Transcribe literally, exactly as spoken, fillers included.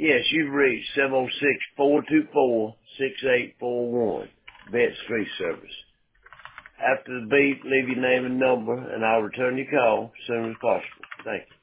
Yes, you've reached seven oh six, four two four, six eight four one, Vet Street Service. After the beep, leave your name and number, and I'll return your call as soon as possible. Thank you.